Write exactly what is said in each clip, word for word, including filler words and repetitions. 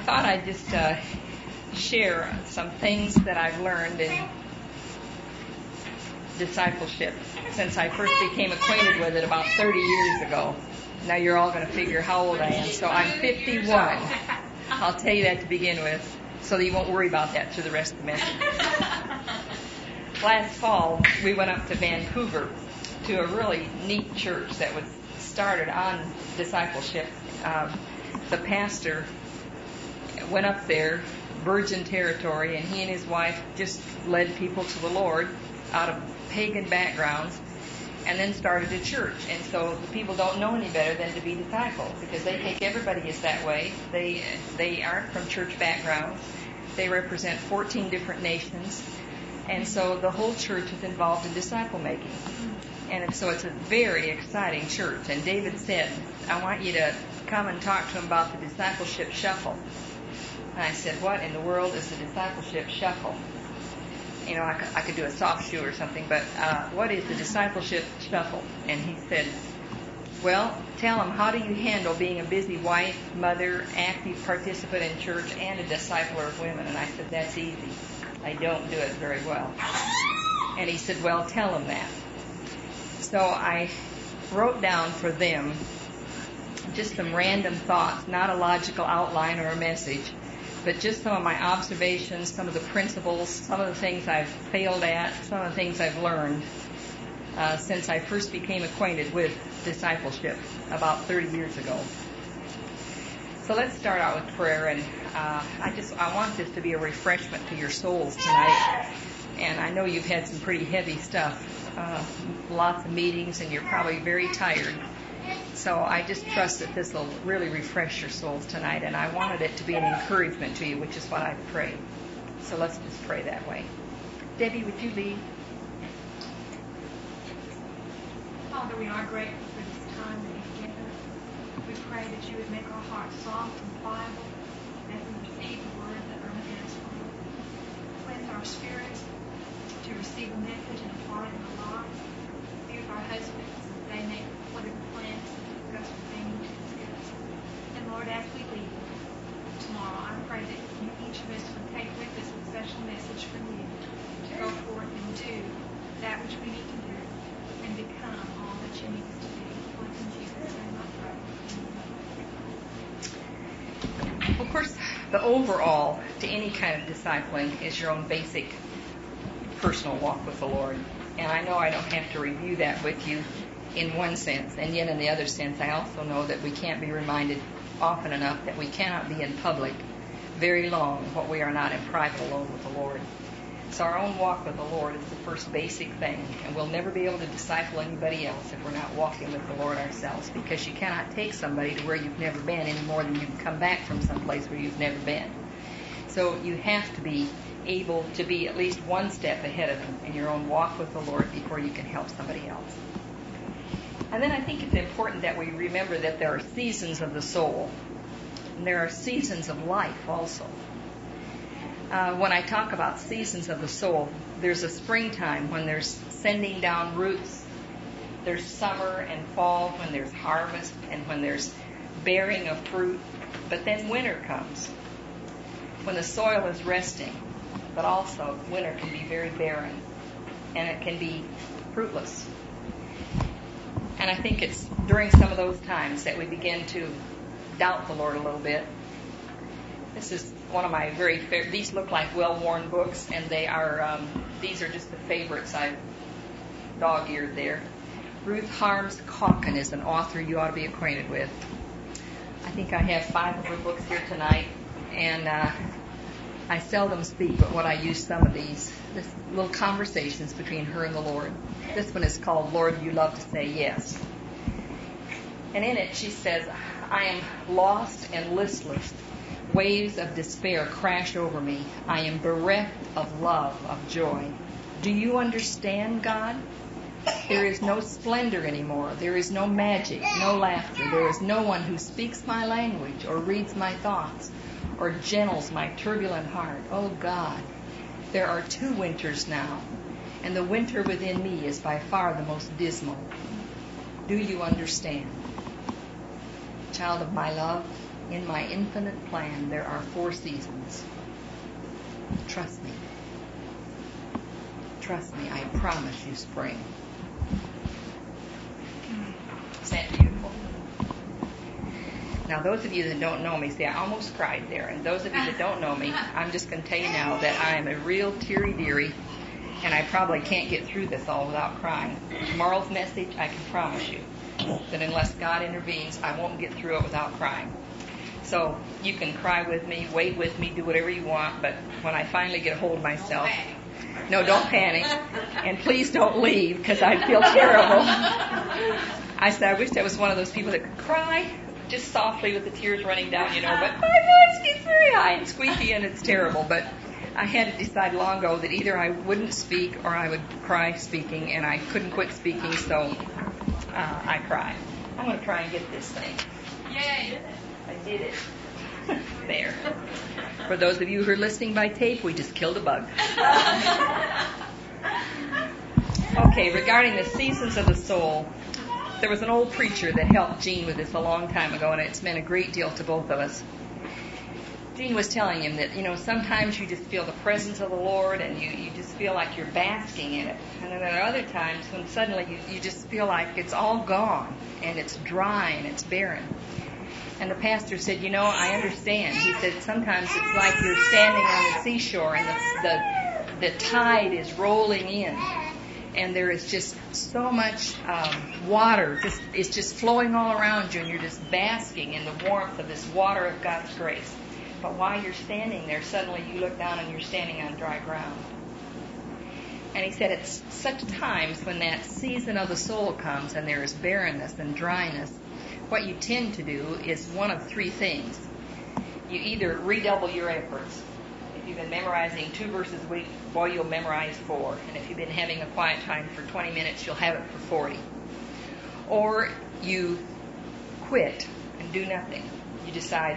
thought I'd just uh, share some things that I've learned in discipleship since I first became acquainted with it about thirty years ago. Now you're all going to figure how old I am. So I'm fifty-one. I'll tell you that to begin with, so that you won't worry about that through the rest of the message. Last fall, we went up to Vancouver to a really neat church that was started on discipleship. Um, the pastor went up there, virgin territory, and he and his wife just led people to the Lord out of pagan backgrounds, and then started a church. And so the people don't know any better than to be disciples, because they think everybody is that way. They they aren't from church backgrounds. They represent fourteen different nations, and so the whole church is involved in disciple making. And so it's a very exciting church. And David said, I want you to come and talk to him about the discipleship shuffle. And I said, what in the world is the discipleship shuffle? You know, I could, I could do a soft shoe or something, but uh, what is the discipleship shuffle? And he said, well, tell him, how do you handle being a busy wife, mother, active participant in church, and a discipler of women? And I said, that's easy. I don't do it very well. And he said, well, tell him that. So I wrote down for them just some random thoughts, not a logical outline or a message, but just some of my observations, some of the principles, some of the things I've failed at, some of the things I've learned uh, since I first became acquainted with discipleship about thirty years ago. So let's start out with prayer, and uh, I just I want this to be a refreshment to your souls tonight. And I know you've had some pretty heavy stuff, uh, lots of meetings, and you're probably very tired. So I just trust that this will really refresh your souls tonight, and I wanted it to be an encouragement to you, which is what I pray. So let's just pray that way. Debbie, would you lead? Father, we are grateful for this time that you've given us. We pray that you would make our hearts soft and pliable as we receive the word that early has from you. Cleanse our spirits to receive a message and apply it in our lives. Be with our husbands as they make whatever plans to discuss what they need to discuss. And Lord, as we leave tomorrow, I pray that you, each of us would take with us a special message from you to go forth and do that which we need to do and become all that you need us to be. Lord, in Jesus' name I pray. Of course, the overall to any kind of discipling is your own basic personal walk with the Lord. And I know I don't have to review that with you in one sense, and yet in the other sense, I also know that we can't be reminded often enough that we cannot be in public very long what we are not in private alone with the Lord. So our own walk with the Lord is the first basic thing, and we'll never be able to disciple anybody else if we're not walking with the Lord ourselves, because you cannot take somebody to where you've never been any more than you can come back from someplace where you've never been. So you have to be able to be at least one step ahead of them in your own walk with the Lord before you can help somebody else. And then I think it's important that we remember that there are seasons of the soul, and there are seasons of life also. Uh, when I talk about seasons of the soul, there's a springtime when there's sending down roots. There's summer and fall when there's harvest and when there's bearing of fruit. But then winter comes when the soil is resting. But also winter can be very barren, and it can be fruitless. And I think it's during some of those times that we begin to doubt the Lord a little bit. This is one of my very favorite. These look like well-worn books, and they are. Um, these are just the favorites I've dog-eared there. Ruth Harms Calkin is an author you ought to be acquainted with. I think I have five of her books here tonight, and uh, I seldom speak, but what I use some of these, this little conversations between her and the Lord. This one is called Lord, You Love to Say Yes. And in it she says, I am lost and listless. Waves of despair crash over me. I am bereft of love, of joy. Do you understand, God? There is no splendor anymore. There is no magic, no laughter. There is no one who speaks my language or reads my thoughts or gentles my turbulent heart. Oh, God, there are two winters now, and the winter within me is by far the most dismal. Do you understand? Child of my love, in my infinite plan, there are four seasons. Trust me. Trust me, I promise you spring. Is that beautiful? Now, those of you that don't know me, see, I almost cried there. And those of you that don't know me, I'm just going to tell you now that I am a real teary-deary, and I probably can't get through this all without crying. Tomorrow's message, I can promise you that unless God intervenes, I won't get through it without crying. So you can cry with me, wait with me, do whatever you want, but when I finally get a hold of myself, no, don't panic, and please don't leave, because I feel terrible. I said, I wish I was one of those people that could cry just softly with the tears running down, you know, but my voice gets very high and squeaky, and it's terrible. But I had to decide long ago that either I wouldn't speak or I would cry speaking, and I couldn't quit speaking, so uh, I cried. I'm going to try and get this thing. Yay! I did it. There. For those of you who are listening by tape, we just killed a bug. Okay, regarding the seasons of the soul, there was an old preacher that helped Gene with this a long time ago, and it's meant a great deal to both of us. Gene was telling him that, you know, sometimes you just feel the presence of the Lord, and you, you just feel like you're basking in it. And then there are other times when suddenly you, you just feel like it's all gone, and it's dry, and it's barren. And the pastor said, you know, I understand. He said, sometimes it's like you're standing on the seashore, and the, the, the tide is rolling in. And there is just so much um, water, just it's just flowing all around you, and you're just basking in the warmth of this water of God's grace. But while you're standing there, suddenly you look down and you're standing on dry ground. And he said, it's such times when that season of the soul comes and there is barrenness and dryness, what you tend to do is one of three things. You either redouble your efforts. If you've been memorizing two verses a week, boy, you'll memorize four. And if you've been having a quiet time for twenty minutes, you'll have it for forty. Or you quit and do nothing. You decide,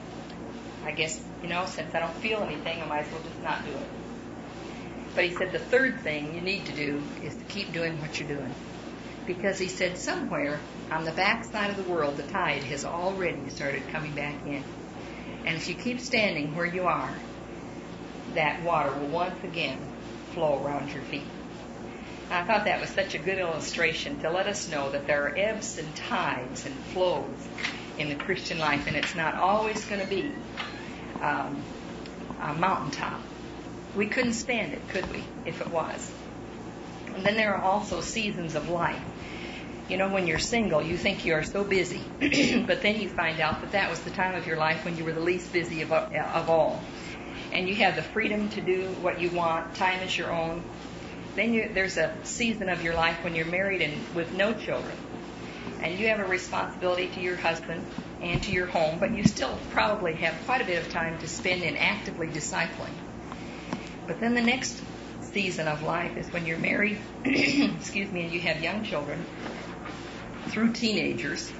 I guess, you know, since I don't feel anything, I might as well just not do it. But he said the third thing you need to do is to keep doing what you're doing. Because he said somewhere on the backside of the world, the tide has already started coming back in. And if you keep standing where you are, that water will once again flow around your feet. And I thought that was such a good illustration to let us know that there are ebbs and tides and flows in the Christian life, and it's not always going to be um, a mountaintop. We couldn't stand it, could we, if it was? And then there are also seasons of life. You know, when you're single, you think you are so busy, but then you find out that that was the time of your life when you were the least busy of, of all. And you have the freedom to do what you want. Time is your own. Then you, there's a season of your life when you're married and with no children. And you have a responsibility to your husband and to your home, but you still probably have quite a bit of time to spend in actively discipling. But then the next season of life is when you're married, excuse me, and you have young children through teenagers.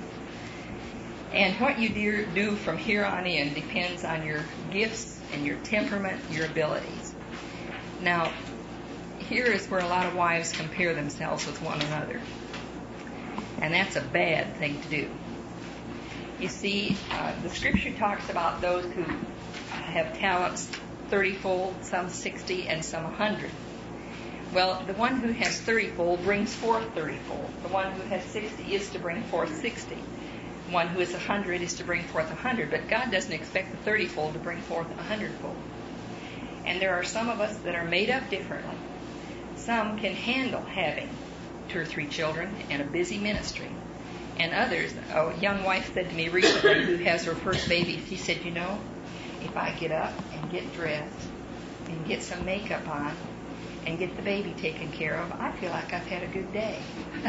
And what you do, do from here on in depends on your gifts and your temperament, your abilities. Now, here is where a lot of wives compare themselves with one another. And that's a bad thing to do. You see, uh, the Scripture talks about those who have talents thirty-fold, some sixty, and some one hundred. Well, the one who has thirty-fold brings forth thirty-fold. The one who has sixty is to bring forth sixty. The one who is one hundred is to bring forth one hundred. But God doesn't expect the thirty-fold to bring forth one hundred-fold. And there are some of us that are made up differently. Some can handle having two or three children and a busy ministry. And others, a young wife said to me recently who has her first baby, she said, you know, if I get up and get dressed and get some makeup on and get the baby taken care of, I feel like I've had a good day.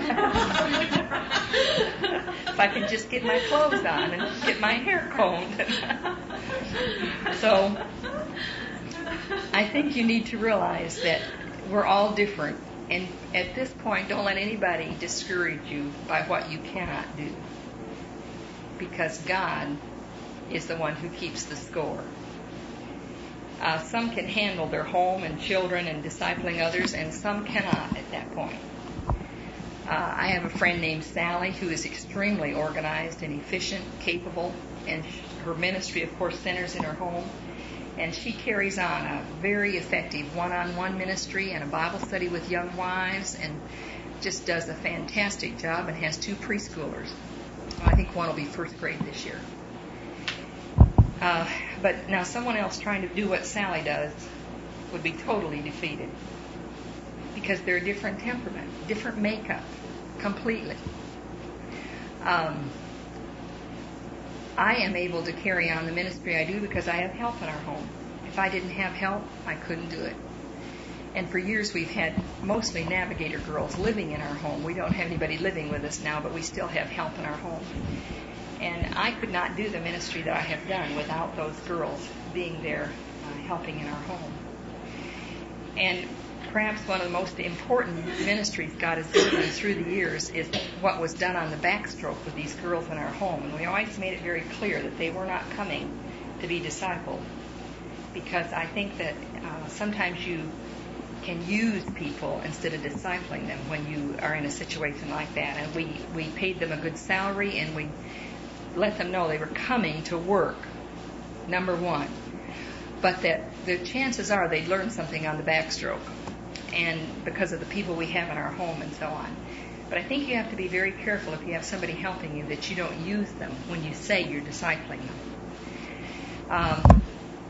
If I can just get my clothes on and get my hair combed. So I think you need to realize that we're all different. And at this point, don't let anybody discourage you by what you cannot do. Because God is the one who keeps the score. Uh, some can handle their home and children and discipling others, and some cannot at that point. Uh, I have a friend named Sally who is extremely organized and efficient, capable, and her ministry, of course, centers in her home. And she carries on a very effective one-on-one ministry and a Bible study with young wives, and just does a fantastic job, and has two preschoolers. Well, I think one will be first grade this year. Uh, but now someone else trying to do what Sally does would be totally defeated, because they're a different temperament, different makeup, completely. Um, I am able to carry on the ministry I do because I have help in our home. If I didn't have help, I couldn't do it. And for years we've had mostly Navigator girls living in our home. We don't have anybody living with us now, but we still have help in our home. And I could not do the ministry that I have done without those girls being there uh, helping in our home. And perhaps one of the most important ministries God has given me through the years is what was done on the backstroke with these girls in our home. And we always made it very clear that they were not coming to be discipled, because I think that uh, sometimes you can use people instead of discipling them when you are in a situation like that. And we, we paid them a good salary, and we let them know they were coming to work, number one, but that the chances are they'd learn something on the backstroke, and because of the people we have in our home and so on. But I think you have to be very careful if you have somebody helping you that you don't use them when you say you're discipling them. Um,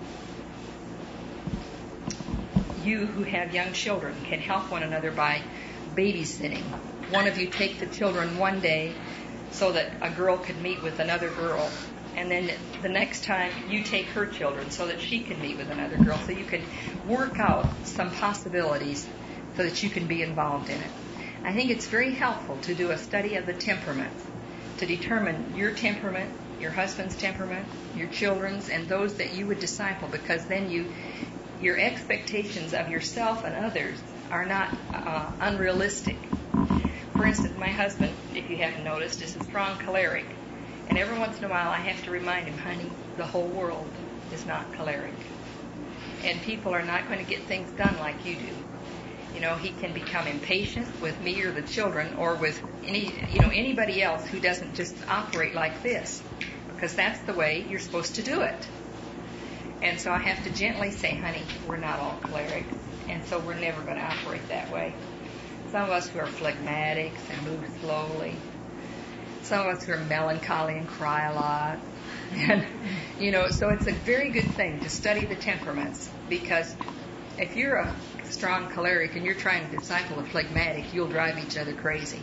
you who have young children can help one another by babysitting. One of you take the children one day so that a girl could meet with another girl, and then the next time you take her children so that she can meet with another girl, so you can work out some possibilities so that you can be involved in it. I think it's very helpful to do a study of the temperaments, to determine your temperament, your husband's temperament, your children's, and those that you would disciple, because then you, your expectations of yourself and others are not uh, unrealistic. For instance, my husband, if you haven't noticed, is a strong choleric. And every once in a while I have to remind him, honey, the whole world is not choleric. And people are not going to get things done like you do. You know, he can become impatient with me or the children, or with any, you know, anybody else who doesn't just operate like this, because that's the way you're supposed to do it. And so I have to gently say, honey, we're not all cholerics, and so we're never going to operate that way. Some of us who are phlegmatics and move slowly. Some of us who are melancholy and cry a lot. And, you know, so it's a very good thing to study the temperaments, because if you're a strong choleric and you're trying to disciple a phlegmatic, you'll drive each other crazy.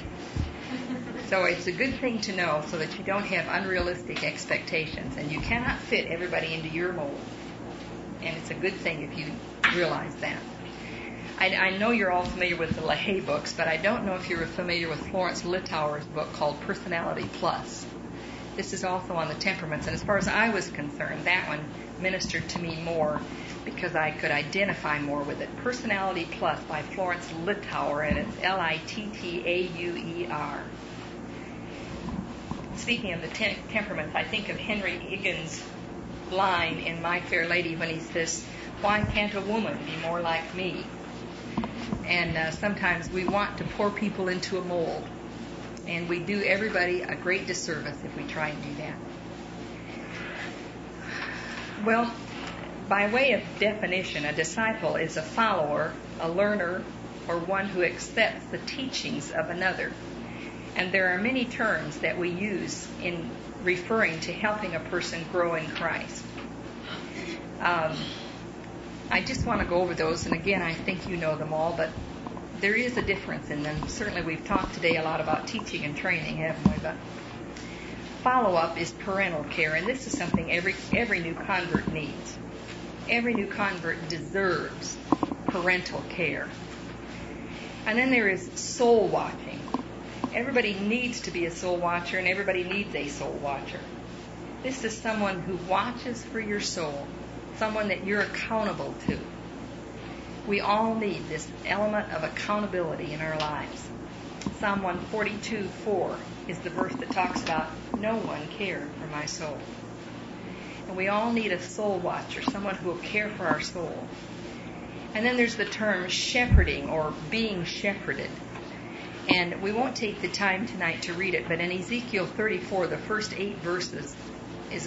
So it's a good thing to know so that you don't have unrealistic expectations, and you cannot fit everybody into your mold. And it's a good thing if you realize that. I, I know you're all familiar with the LaHaye books, but I don't know if you're familiar with Florence Littauer's book called Personality Plus. This is also on the temperaments, and as far as I was concerned, that one ministered to me more because I could identify more with it. Personality Plus by Florence Littauer, and it's L I T T A U E R. Speaking of the te- temperaments, I think of Henry Higgins' line in My Fair Lady when he says, "Why can't a woman be more like me?" And uh, sometimes we want to pour people into a mold, and we do everybody a great disservice if we try and do that. Well, by way of definition, a disciple is a follower, a learner, or one who accepts the teachings of another. And there are many terms that we use in referring to helping a person grow in Christ. Um, I just want to go over those, and again, I think you know them all, but there is a difference in them. Certainly we've talked today a lot about teaching and training, haven't we? But follow-up is parental care, and this is something every every new convert needs. Every new convert deserves parental care. And then there is soul watching. Everybody needs to be a soul watcher, and everybody needs a soul watcher. This is someone who watches for your soul, someone that you're accountable to. We all need this element of accountability in our lives. Psalm one forty-two four is the verse that talks about, "No one cared for my soul." And we all need a soul watcher, someone who will care for our soul. And then there's the term shepherding, or being shepherded. And we won't take the time tonight to read it, but in Ezekiel thirty-four, the first eight verses is a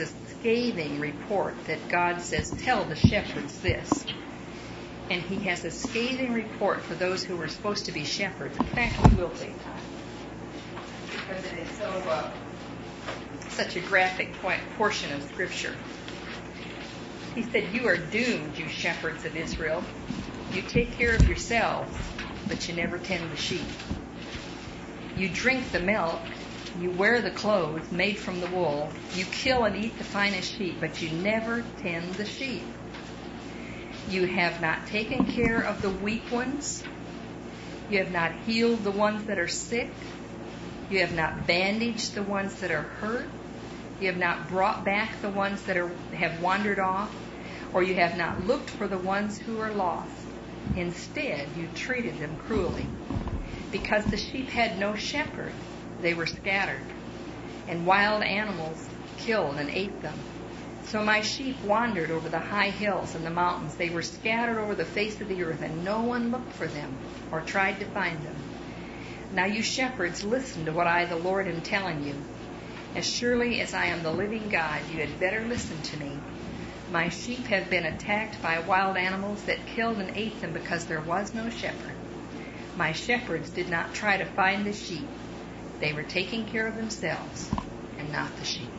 scathing report that God says, tell the shepherds this. And he has a scathing report for those who were supposed to be shepherds. In fact, we will take time, because it is so uh, such a graphic point, portion of Scripture. He said, you are doomed, you shepherds of Israel. You take care of yourselves, but you never tend the sheep. You drink the milk, you wear the clothes made from the wool, you kill and eat the finest sheep, but you never tend the sheep. You have not taken care of the weak ones. You have not healed the ones that are sick. You have not bandaged the ones that are hurt. You have not brought back the ones that are, have wandered off, or you have not looked for the ones who are lost. Instead, you treated them cruelly. Because the sheep had no shepherd, they were scattered, and wild animals killed and ate them. So my sheep wandered over the high hills and the mountains. They were scattered over the face of the earth, and no one looked for them or tried to find them. Now you shepherds, listen to what I, the Lord, am telling you. As surely as I am the living God, you had better listen to me. My sheep have been attacked by wild animals that killed and ate them because there was no shepherd. My shepherds did not try to find the sheep. They were taking care of themselves and not the sheep.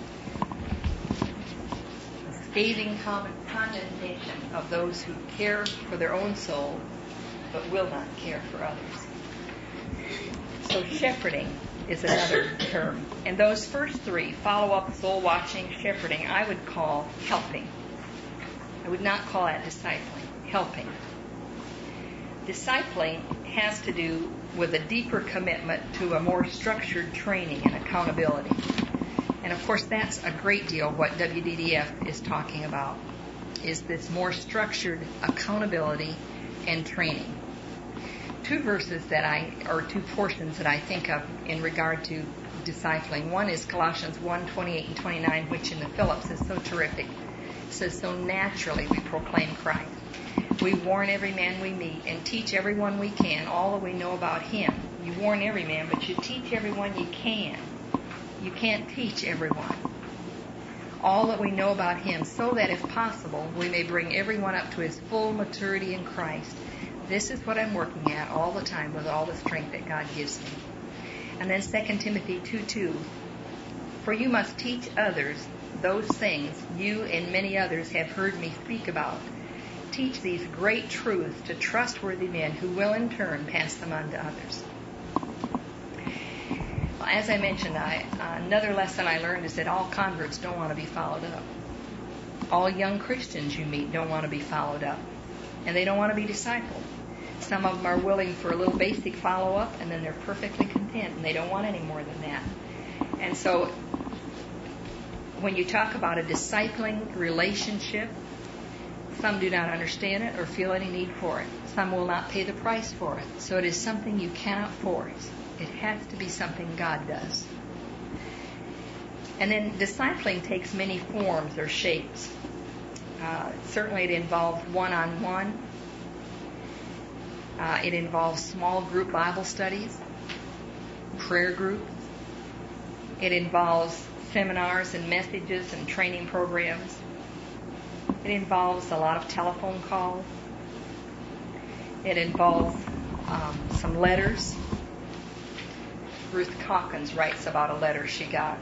A scathing condemnation of those who care for their own soul but will not care for others. So shepherding is another term. And those first three, follow-up, soul-watching, shepherding, I would call helping. I would not call that discipling, helping. Discipling has to do with a deeper commitment to a more structured training and accountability. And of course, that's a great deal what W D D F is talking about, is this more structured accountability and training. Two verses that I, or two portions that I think of in regard to discipling. One is Colossians one, twenty-eight and twenty-nine, which in the Phillips is so terrific. It says, so naturally we proclaim Christ. We warn every man we meet and teach everyone we can all that we know about him. You warn every man, but you teach everyone you can. You can't teach everyone. All that we know about him, so that if possible, we may bring everyone up to his full maturity in Christ. This is what I'm working at all the time with all the strength that God gives me. And then Second Timothy two two, for you must teach others those things you and many others have heard me speak about. Teach these great truths to trustworthy men who will in turn pass them on to others. Well, as I mentioned, I, uh, another lesson I learned is that all converts don't want to be followed up. All young Christians you meet don't want to be followed up. And they don't want to be discipled. Some of them are willing for a little basic follow-up, and then they're perfectly content, and they don't want any more than that. And so when you talk about a discipling relationship, some do not understand it or feel any need for it. Some will not pay the price for it. So it is something you cannot force. It has to be something God does. And then discipling takes many forms or shapes. Uh, certainly it involves one-on-one. Uh, it involves small group Bible studies, prayer groups. It involves seminars and messages and training programs. It involves a lot of telephone calls. It involves um, some letters. Ruth Calkins writes about a letter she got.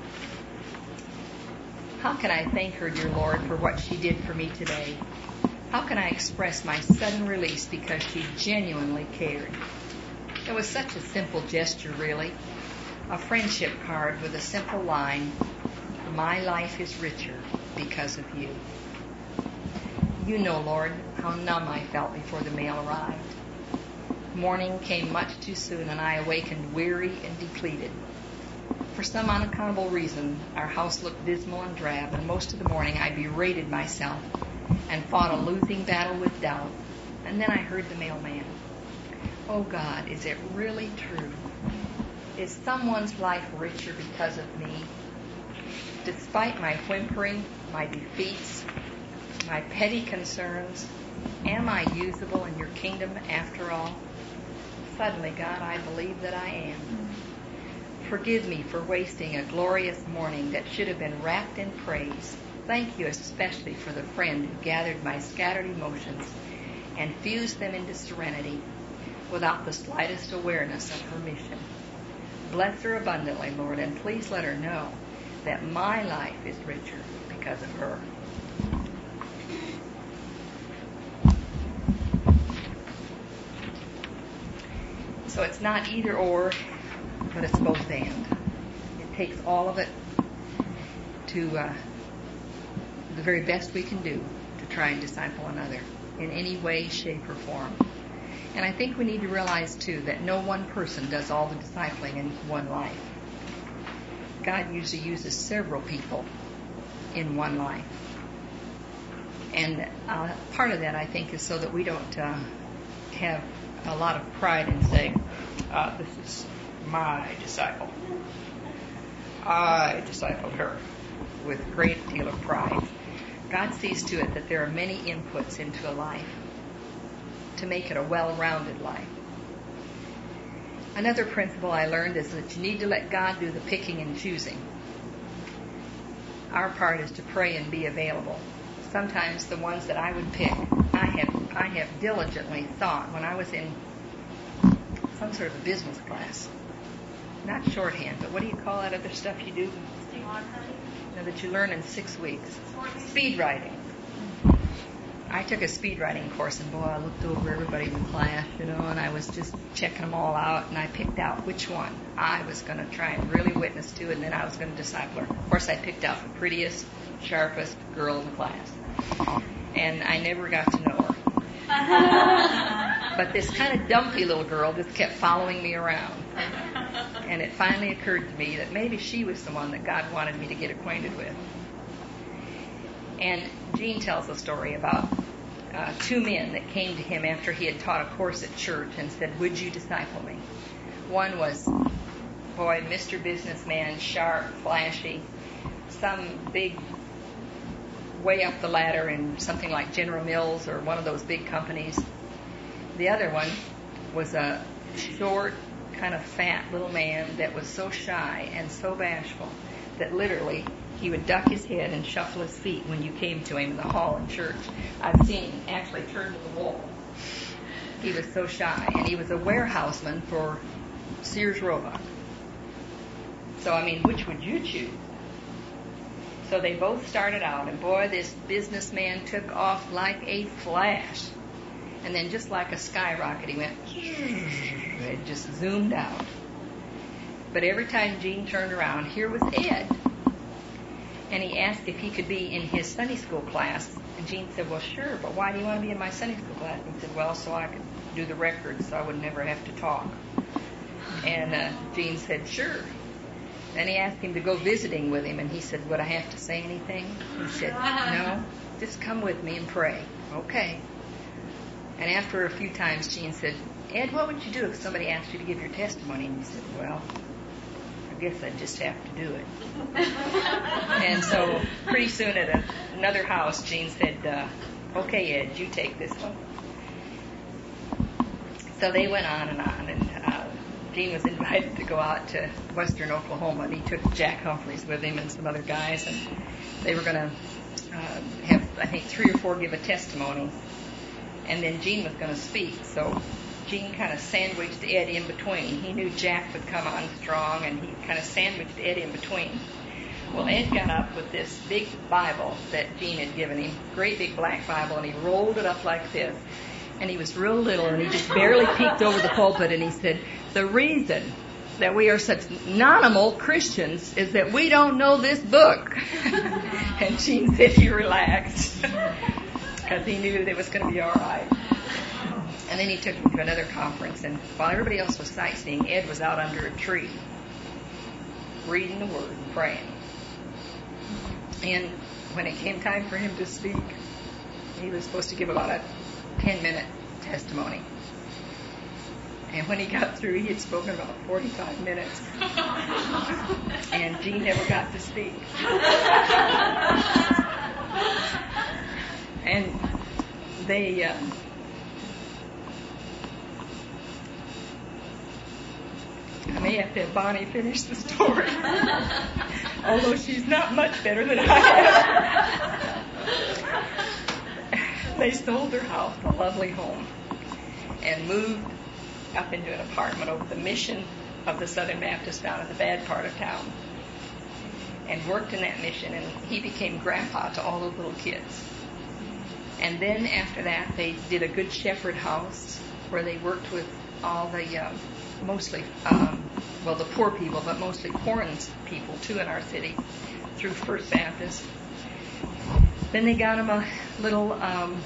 How can I thank her, dear Lord, for what she did for me today? How can I express my sudden release because she genuinely cared? It was such a simple gesture, really. A friendship card with a simple line, my life is richer because of you. You know, Lord, how numb I felt before the mail arrived. Morning came much too soon, and I awakened weary and depleted. For some unaccountable reason, our house looked dismal and drab, and most of the morning I berated myself and fought a losing battle with doubt. And then I heard the mailman. Oh God, is it really true? Is someone's life richer because of me? Despite my whimpering, my defeats, my petty concerns, am I usable in your kingdom after all? Suddenly, God, I believe that I am. Forgive me for wasting a glorious morning that should have been wrapped in praise Thank you especially for the friend who gathered my scattered emotions and fused them into serenity without the slightest awareness of her mission. Bless her abundantly, Lord, and please let her know that my life is richer because of her. So it's not either or, but it's both and. It takes all of it to uh, the very best we can do to try and disciple another in any way, shape, or form. And I think we need to realize, too, that no one person does all the discipling in one life. God usually uses several people in one life. And uh, part of that, I think, is so that we don't uh, have a lot of pride in saying, uh, this is my disciple. I discipled her with a great deal of pride. God sees to it that there are many inputs into a life to make it a well-rounded life. Another principle I learned is that you need to let God do the picking and choosing. Our part is to pray and be available. Sometimes the ones that I would pick, I have I have diligently thought when I was in some sort of business class, not shorthand, but what do you call that other stuff you do? No, that you learn in six weeks. Speed writing. I took a speed writing course, and boy, I looked over everybody in the class, you know, and I was just checking them all out, and I picked out which one I was going to try and really witness to, and then I was going to disciple her. Of course, I picked out the prettiest, sharpest girl in the class, and I never got to know her. But this kind of dumpy little girl just kept following me around, and it finally occurred to me that maybe she was the one that God wanted me to get acquainted with. And Gene tells a story about uh, two men that came to him after he had taught a course at church and said, would you disciple me? One was, boy, Mister Businessman, sharp, flashy, some big way up the ladder in something like General Mills or one of those big companies. The other one was a short, kind of fat little man that was so shy and so bashful that literally he would duck his head and shuffle his feet when you came to him in the hall in church. I've seen him actually turn to the wall. He was so shy, and he was a warehouseman for Sears Roebuck. So, I mean, which would you choose? So they both started out, and boy, this businessman took off like a flash. And then just like a skyrocket, he went, it just zoomed out. But every time Gene turned around, here was Ed. And he asked if he could be in his Sunday school class. And Gene said, well, sure, but why do you want to be in my Sunday school class? And he said, well, so I could do the records so I would never have to talk. And uh, Gene said, sure. Then he asked him to go visiting with him, and he said, would I have to say anything? He said, no, just come with me and pray. Okay. And after a few times, Gene said, Ed, what would you do if somebody asked you to give your testimony? And he said, well, I guess I'd just have to do it. And so pretty soon at a, another house, Gene said, uh, okay, Ed, you take this one. So they went on and on, and uh, Gene was invited to go out to western Oklahoma, and he took Jack Humphreys with him and some other guys, and they were going to uh, have, I think, three or four give a testimony, and then Gene was going to speak. So Gene kind of sandwiched Ed in between. He knew Jack would come on strong, and he kind of sandwiched Ed in between. Well, Ed got up with this big Bible that Gene had given him, great big black Bible, and he rolled it up like this. And he was real little, and he just barely peeked over the pulpit, and he said, the reason that we are such nominal Christians is that we don't know this book. And Gene said he relaxed because he knew that it was going to be all right. And then he took him to another conference, and while everybody else was sightseeing, Ed was out under a tree reading the Word and praying. And when it came time for him to speak, he was supposed to give about a ten-minute testimony. And when he got through, he had spoken about forty-five minutes. And Gene never got to speak. And they... Uh, I may have to have Bonnie finish the story. although she's not much better than I am. They sold their house, a lovely home, and moved up into an apartment over the mission of the Southern Baptist down in the bad part of town, and worked in that mission, and he became grandpa to all those little kids. And then after that, they did a Good Shepherd house where they worked with all the, uh, mostly, um, well, the poor people, but mostly foreign people, too, in our city, through First Baptist. Then they got them a little um,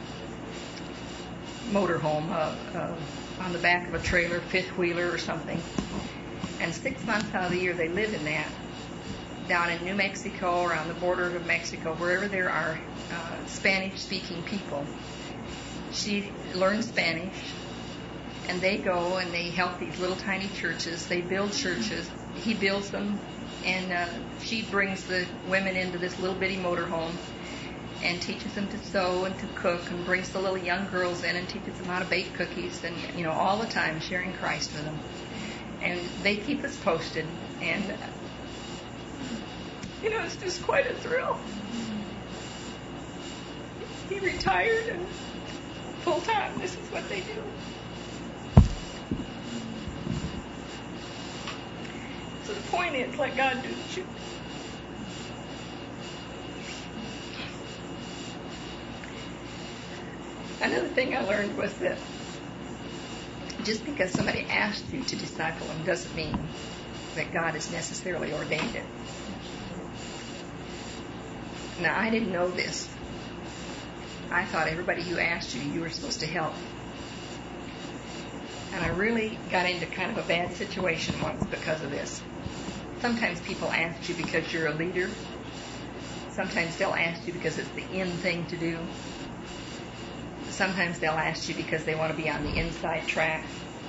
motorhome uh, uh, on the back of a trailer, fifth wheeler or something. And six months out of the year, they live in that, down in New Mexico or on the border of Mexico, wherever there are uh, Spanish-speaking people. She learns Spanish, and they go and they help these little tiny churches. They build churches. He builds them, and uh, she brings the women into this little bitty motorhome and teaches them to sew and to cook, and brings the little young girls in and teaches them how to bake cookies, and, you know, all the time sharing Christ with them. And they keep us posted, and you know, it's just quite a thrill. He retired, and full time, this is what they do. So the point is, let God do the choosing. Another thing I learned was that just because somebody asked you to disciple them doesn't mean that God has necessarily ordained it. Now, I didn't know this. I thought everybody who asked you, you were supposed to help. And I really got into kind of a bad situation once because of this. Sometimes people ask you because you're a leader. Sometimes they'll ask you because it's the in thing to do. Sometimes they'll ask you because they want to be on the inside track.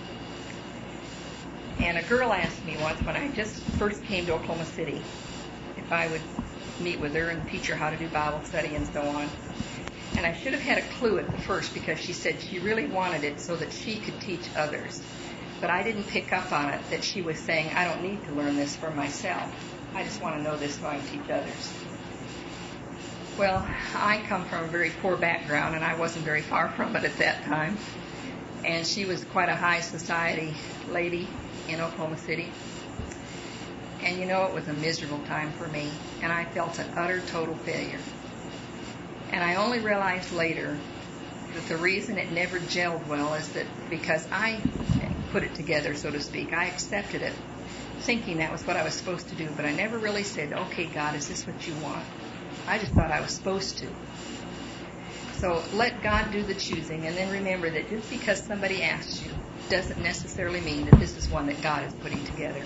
And a girl asked me once when I just first came to Oklahoma City if I would meet with her and teach her how to do Bible study and so on. And I should have had a clue at the first because she said she really wanted it so that she could teach others. But I didn't pick up on it that she was saying, I don't need to learn this for myself. I just want to know this so I can teach others. Well, I come from a very poor background, and I wasn't very far from it at that time. And she was quite a high society lady in Oklahoma City. And you know, it was a miserable time for me, and I felt an utter, total failure. And I only realized later that the reason it never gelled well is that because I put it together, so to speak, I accepted it, thinking that was what I was supposed to do, but I never really said, okay, God, is this what you want? I just thought I was supposed to. So let God do the choosing, and then remember that just because somebody asks you doesn't necessarily mean that this is one that God is putting together.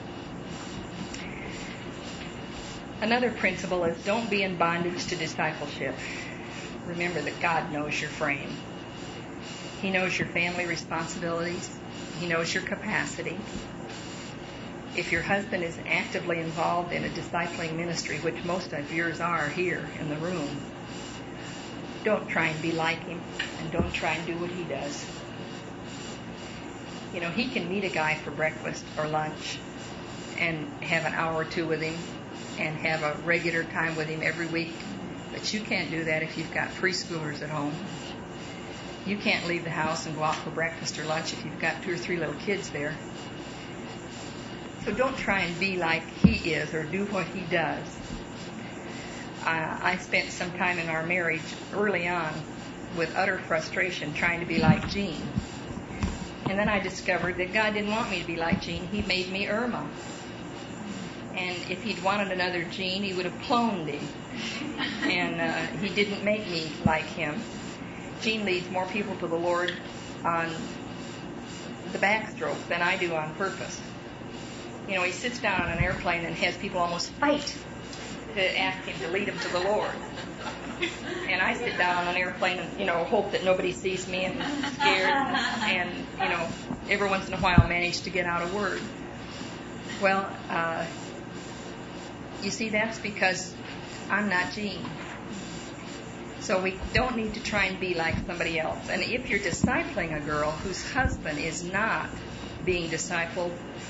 Another principle is don't be in bondage to discipleship. Remember that God knows your frame. He knows your family responsibilities. He knows your capacity. If your husband is actively involved in a discipling ministry, which most of yours are here in the room, don't try and be like him, and don't try and do what he does. You know, he can meet a guy for breakfast or lunch and have an hour or two with him and have a regular time with him every week, but you can't do that if you've got preschoolers at home. You can't leave the house and go out for breakfast or lunch if you've got two or three little kids there. So don't try and be like he is or do what he does. Uh, I spent some time in our marriage early on with utter frustration trying to be like Jean. And then I discovered that God didn't want me to be like Jean. He made me Irma. And if he'd wanted another Jean, he would have cloned him. And uh, he didn't make me like him. Jean leads more people to the Lord on the backstroke than I do on purpose. You know, he sits down on an airplane and has people almost fight to ask him to lead them to the Lord. And I sit down on an airplane and, you know, hope that nobody sees me and I'm scared. And, you know, every once in a while manage to get out a word. Well, uh, you see, that's because I'm not Jean. So we don't need to try and be like somebody else. And if you're discipling a girl whose husband is not being discipled,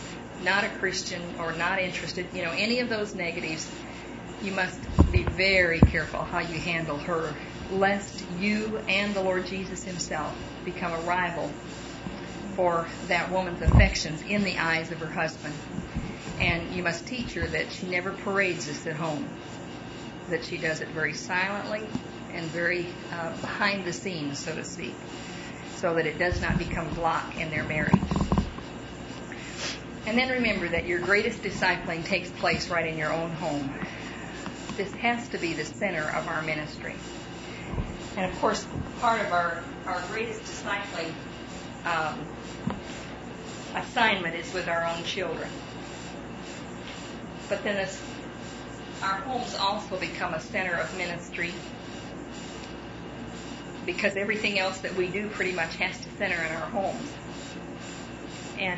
not a Christian, or not interested, you know, any of those negatives, you must be very careful how you handle her, lest you and the Lord Jesus himself become a rival for that woman's affections in the eyes of her husband. And you must teach her that she never parades this at home, that she does it very silently and very uh, behind the scenes, so to speak, so that it does not become a block in their marriage. And then remember that your greatest discipling takes place right in your own home. This has to be the center of our ministry. And of course, part of our, our greatest discipling um, assignment is with our own children. But then this, our homes also become a center of ministry, because everything else that we do pretty much has to center in our homes. And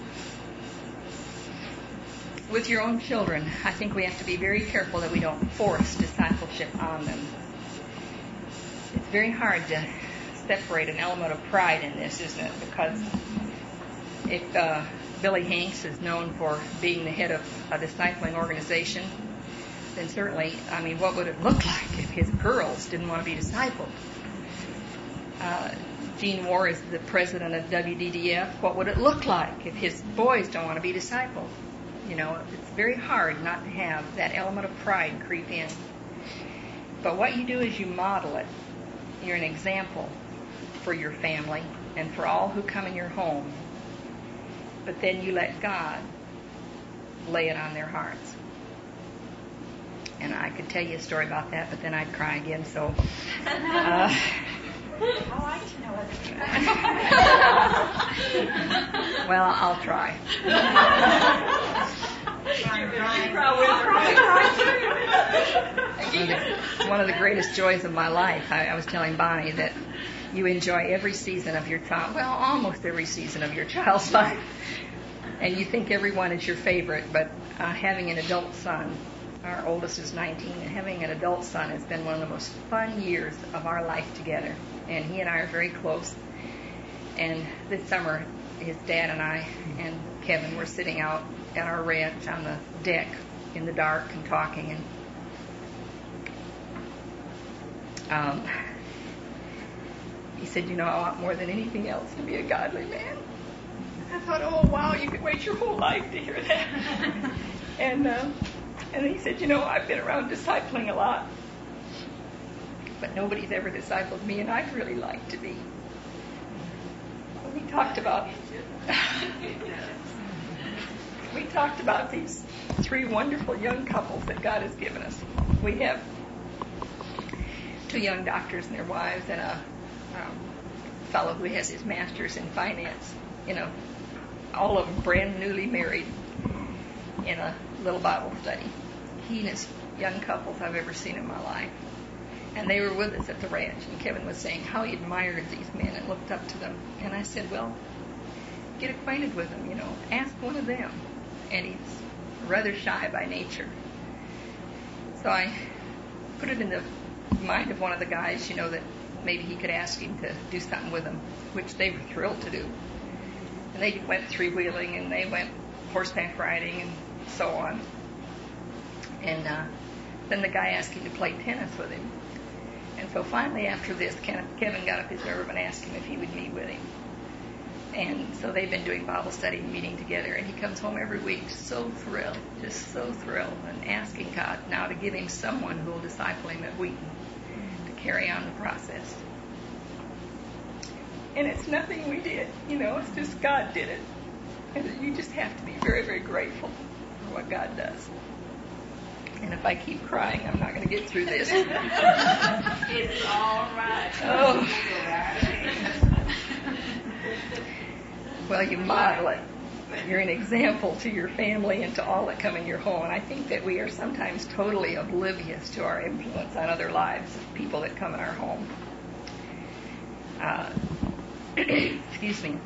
with your own children, I think we have to be very careful that we don't force discipleship on them. It's very hard to separate an element of pride in this, isn't it? Because if uh, Billy Hanks is known for being the head of a discipling organization, then certainly, I mean, what would it look like if his girls didn't want to be discipled? Uh, Gene Moore is the president of W D D F. What would it look like if his boys don't want to be discipled? You know, it's very hard not to have that element of pride creep in. But what you do is you model it. You're an example for your family and for all who come in your home. But then you let God lay it on their hearts. And I could tell you a story about that, but then I'd cry again. So, uh, I like to know it. well, I'll try. One of the greatest joys of my life, I, I was telling Bonnie that you enjoy every season of your child, well, almost every season of your child's life, and you think everyone is your favorite, but uh, having an adult son, our oldest is nineteen, and having an adult son has been one of the most fun years of our life together, and he and I are very close. And this summer, his dad and I and Kevin were sitting out at our ranch on the deck in the dark and talking, and um, he said, you know, I want more than anything else to be a godly man. I thought, oh, wow, you could wait your whole life to hear that. and um, and he said, you know, I've been around discipling a lot, but nobody's ever discipled me, and I'd really like to be. We talked about we talked about these three wonderful young couples that God has given us. We have two young doctors and their wives, and a um, fellow who has his master's in finance. You know, all of them brand newly married in a little Bible study. Keenest young couples I've ever seen in my life. And they were with us at the ranch, and Kevin was saying how he admired these men and looked up to them. And I said, well, get acquainted with them, you know, ask one of them. And he's rather shy by nature. So I put it in the mind of one of the guys, you know, that maybe he could ask him to do something with them, which they were thrilled to do. And they went three-wheeling, and they went horseback riding, and so on. And uh, then the guy asked him to play tennis with him. And so finally, after this, Kevin got up his nerve and asked him if he would meet with him. And so they've been doing Bible study and meeting together, and he comes home every week so thrilled, just so thrilled, and asking God now to give him someone who will disciple him at Wheaton to carry on the process. And it's nothing we did, you know, it's just God did it. And you just have to be very, very grateful for what God does. And if I keep crying, I'm not going to get through this. It's all right. Oh. Well, you model it. You're an example to your family and to all that come in your home. And I think that we are sometimes totally oblivious to our influence on other lives of people that come in our home. Uh, excuse me.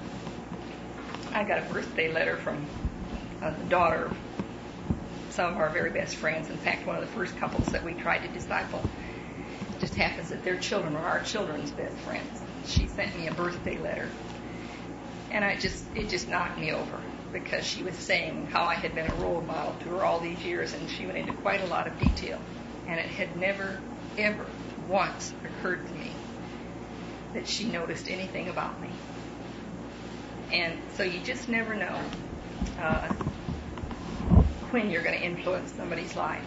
I got a birthday letter from uh, the daughter of some of our very best friends. In fact, one of the first couples that we tried to disciple. It just happens that their children are our children's best friends. She sent me a birthday letter. And I just, it just knocked me over. because she was saying how I had been a role model to her all these years, and she went into quite a lot of detail. And it had never, ever once occurred to me that she noticed anything about me. And so you just never know uh, when you're going to influence somebody's life.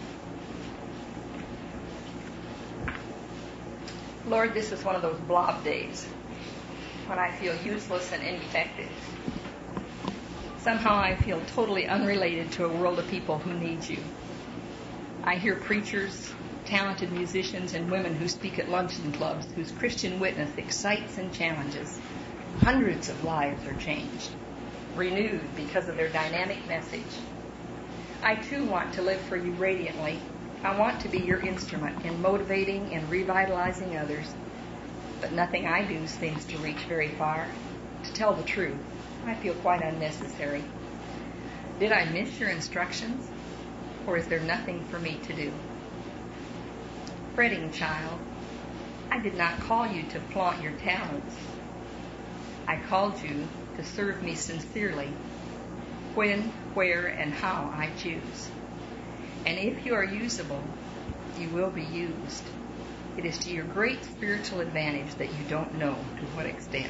Lord, this is one of those blob days when I feel useless and ineffective. Somehow I feel totally unrelated to a world of people who need you. I hear preachers, talented musicians, and women who speak at luncheon clubs whose Christian witness excites and challenges. Hundreds of lives are changed, renewed because of their dynamic message. I too want to live for you radiantly. I want to be your instrument in motivating and revitalizing others, but nothing I do seems to reach very far. To tell the truth, I feel quite unnecessary. Did I miss your instructions, or is there nothing for me to do? Fretting child, I did not call you to flaunt your talents. I called you to serve me sincerely, when, where, and how I choose. And if you are usable, you will be used. It is to your great spiritual advantage that you don't know to what extent.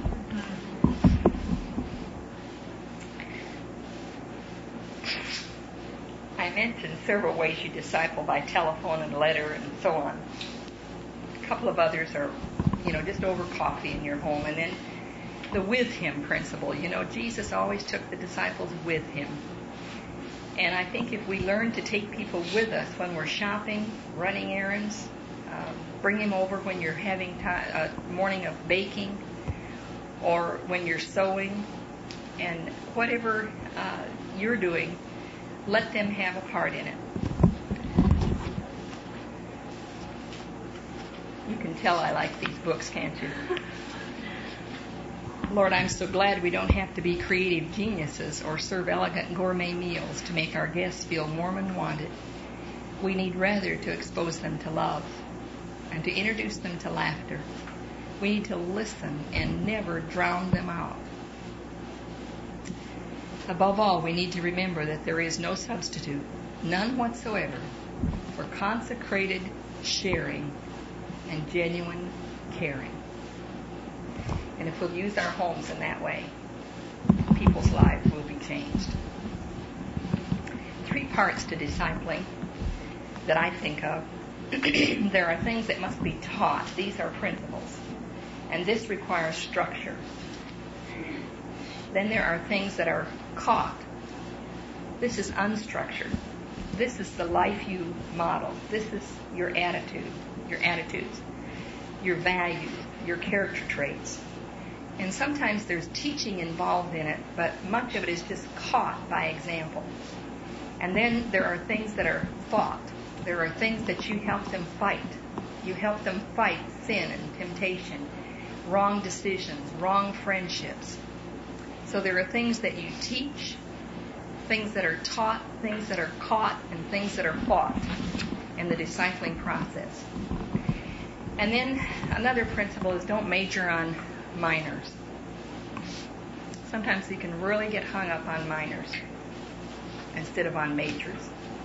I mentioned several ways you disciple by telephone and letter and so on. A couple of others are, you know, just over coffee in your home. And then the with him principle. You know, Jesus always took the disciples with him. And I think if we learn to take people with us when we're shopping, running errands, uh, bring them over when you're having a morning of baking, or when you're sewing, and whatever uh, you're doing, let them have a part in it. You can tell I like these books, can't you? Lord, I'm so glad we don't have to be creative geniuses or serve elegant gourmet meals to make our guests feel warm and wanted. We need rather to expose them to love and to introduce them to laughter. We need to listen and never drown them out. Above all, we need to remember that there is no substitute, none whatsoever, for consecrated sharing and genuine caring. And if we'll use our homes in that way, people's lives will be changed. Three parts to discipling that I think of. There are things that must be taught. These are principles. And this requires structure. Then there are things that are caught. This is unstructured. This is the life you model. This is your attitude, your attitudes, your values, your character traits. And sometimes there's teaching involved in it, but much of it is just caught by example. And then there are things that are thought. There are things that you help them fight. You help them fight sin and temptation, wrong decisions, wrong friendships. So there are things that you teach, things that are taught, things that are caught, and things that are fought in the discipling process. And then another principle is don't major on minors. Sometimes you can really get hung up on minors instead of on majors.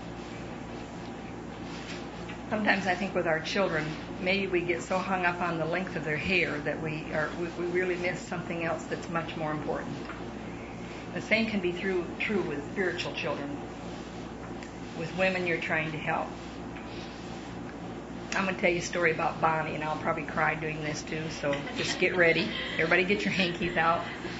Sometimes I think with our children, maybe we get so hung up on the length of their hair that we are we, we really miss something else that's much more important. The same can be true, true with spiritual children, with women you're trying to help. I'm going to tell you a story about Bonnie, and I'll probably cry doing this too, so just get ready. Everybody get your hankies out.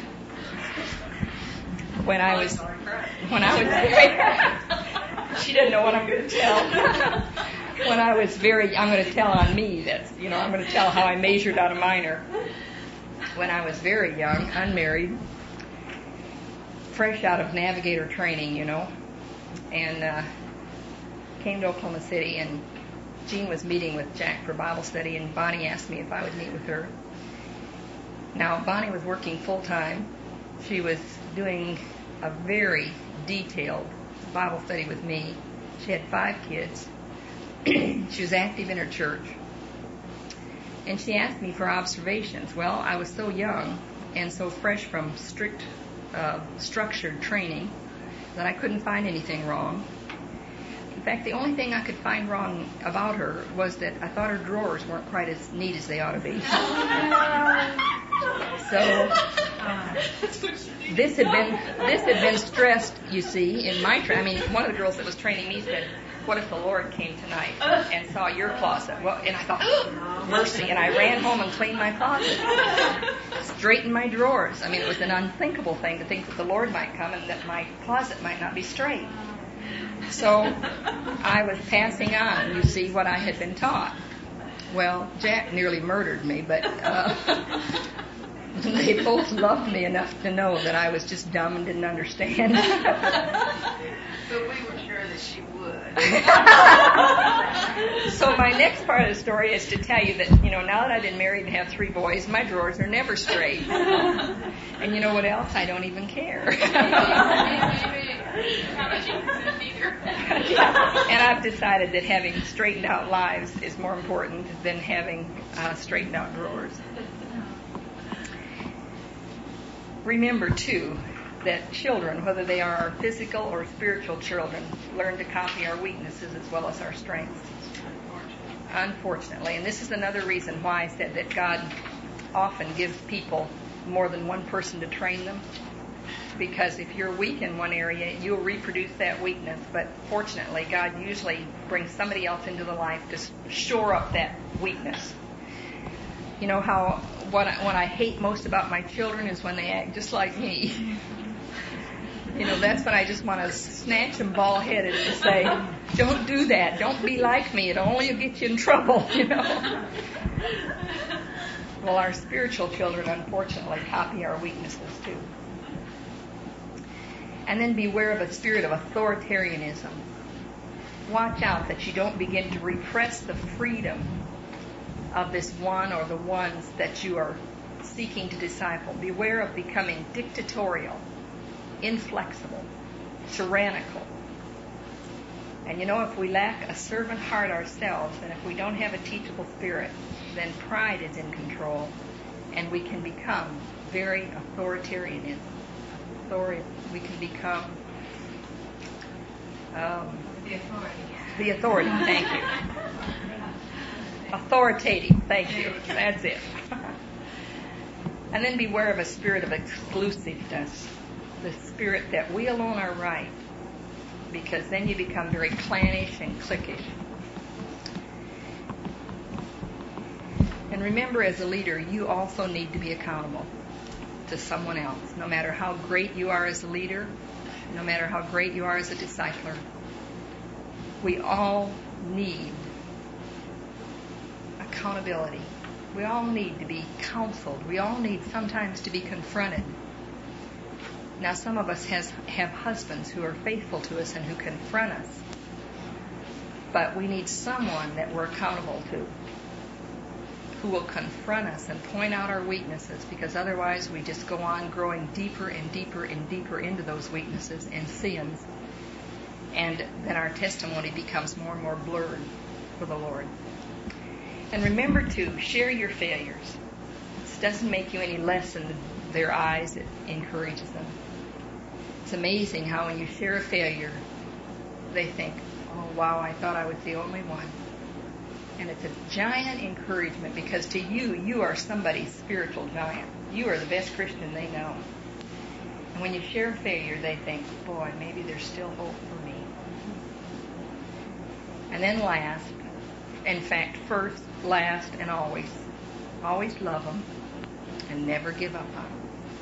When I was, when I was very, she doesn't know what I'm going to tell. When I was very, I'm going to tell on me. That's, you know, I'm going to tell how I measured out a minor. When I was very young, unmarried, fresh out of navigator training, you know, and uh, came to Oklahoma City, and Jean was meeting with Jack for Bible study, and Bonnie asked me if I would meet with her. Now, Bonnie was working full-time. She was doing a very detailed Bible study with me. She had five kids. She was active in her church. And she asked me for observations. Well, I was so young and so fresh from strict uh, structured training that I couldn't find anything wrong. In fact, the only thing I could find wrong about her was that I thought her drawers weren't quite as neat as they ought to be. So this had been this had been stressed, you see, in my tra- I mean, one of the girls that was training me said, "What if the Lord came tonight and saw your closet?" Well, and I thought, oh, mercy, and I ran home and cleaned my closet, straightened my drawers. I mean, it was an unthinkable thing to think that the Lord might come and that my closet might not be straight. So I was passing on, you see, what I had been taught. Well, Jack nearly murdered me, but uh, they both loved me enough to know that I was just dumb and didn't understand. So we were sure that she would. So my next part of the story is to tell you that, you know, now that I've been married and have three boys, my drawers are never straight. And you know what else? I don't even care. And I've decided that having straightened out lives is more important than having uh, straightened out drawers. Remember, too, that children, whether they are our physical or spiritual children, learn to copy our weaknesses as well as our strengths. Unfortunately. And this is another reason why I said that God often gives people more than one person to train them. Because if you're weak in one area, you'll reproduce that weakness. But fortunately, God usually brings somebody else into the life to shore up that weakness. You know how what I, what I hate most about my children is when they act just like me. You know, that's when I just want to snatch them bald-headed and say, don't do that. Don't be like me. It'll only get you in trouble, you know. Well, our spiritual children, unfortunately, copy our weaknesses, too. And then beware of a spirit of authoritarianism. Watch out that you don't begin to repress the freedom of this one or the ones that you are seeking to disciple. Beware of becoming dictatorial, inflexible, tyrannical. And you know, if we lack a servant heart ourselves, and if we don't have a teachable spirit, then pride is in control, and we can become very authoritarian. Authority, we can become um, The authority. the authority. Thank you. Authoritative. Thank you. That's it. And then beware of a spirit of exclusiveness, the spirit that we alone are right, because then you become very clannish and cliquish. And remember, as a leader, you also need to be accountable to someone else. No matter how great you are as a leader, no matter how great you are as a discipler, we all need accountability. We all need to be counseled. We all need sometimes to be confronted. Now, some of us has, have husbands who are faithful to us and who confront us. But we need someone that we're accountable to, who will confront us and point out our weaknesses, because otherwise we just go on growing deeper and deeper and deeper into those weaknesses and sins. And then our testimony becomes more and more blurred for the Lord. And remember to share your failures. This doesn't make you any less in their eyes. It encourages them. It's amazing how when you share a failure, they think, oh, wow, I thought I was the only one. And it's a giant encouragement, because to you, you are somebody's spiritual giant. You are the best Christian they know. And when you share a failure, they think, boy, maybe there's still hope for me. And then last, in fact, first, last, and always, always love them and never give up on them.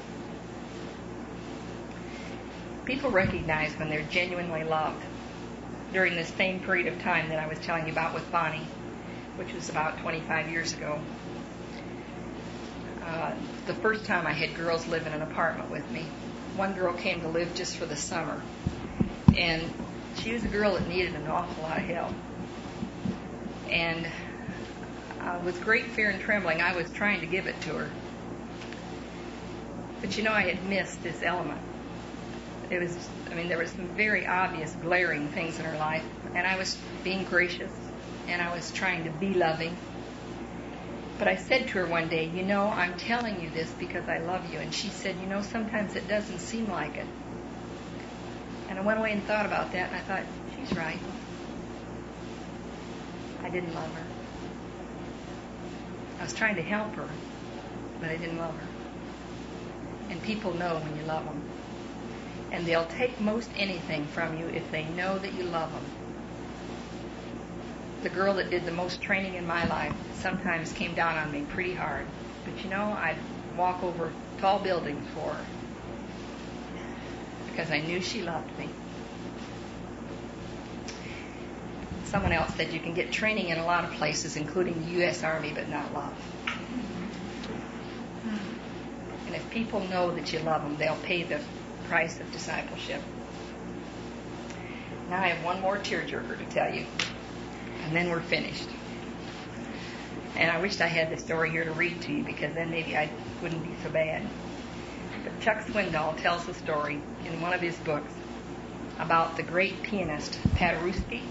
People recognize when they're genuinely loved. During this same period of time that I was telling you about with Bonnie, which was about twenty-five years ago, uh, the first time I had girls live in an apartment with me. One girl came to live just for the summer, and she was a girl that needed an awful lot of help. And uh, with great fear and trembling, I was trying to give it to her. But you know, I had missed this element. It was, I mean, there were some very obvious, glaring things in her life, and I was being gracious, and I was trying to be loving. But I said to her one day, you know, I'm telling you this because I love you. And she said, you know, sometimes it doesn't seem like it. And I went away and thought about that, and I thought, she's right. I didn't love her. I was trying to help her, but I didn't love her. And people know when you love them. And they'll take most anything from you if they know that you love them. The girl that did the most training in my life sometimes came down on me pretty hard. But you know, I'd walk over tall buildings for her because I knew she loved me. Someone else said you can get training in a lot of places, including the U S Army, but not love. And if people know that you love them, they'll pay the price of discipleship. Now I have one more tearjerker to tell you, and then we're finished. And I wished I had the story here to read to you, because then maybe I wouldn't be so bad. But Chuck Swindoll tells a story in one of his books about the great pianist Paderewski,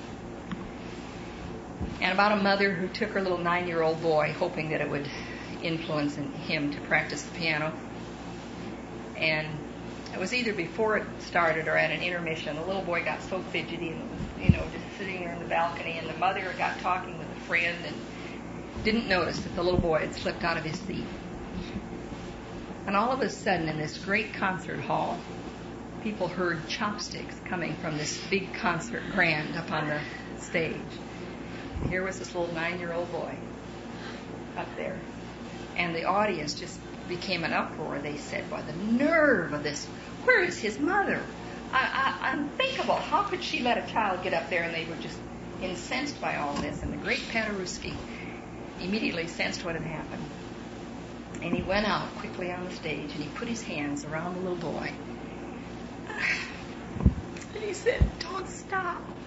and about a mother who took her little nine-year-old boy, hoping that it would influence him to practice the piano. And it was either before it started or at an intermission. The little boy got so fidgety and was, you know, just sitting there in the balcony, and the mother got talking with a friend and didn't notice that the little boy had slipped out of his seat. And all of a sudden, in this great concert hall, people heard chopsticks coming from this big concert grand up on the stage. And here was this little nine-year-old boy up there. And the audience just became an uproar. They said, "Well, the nerve of this! Where is his mother? I, I, unthinkable! How could she let a child get up there?" And they were just incensed by all this. And the great Paderewski immediately sensed what had happened. And he went out quickly on the stage, and he put his hands around the little boy. And he said, "Don't stop.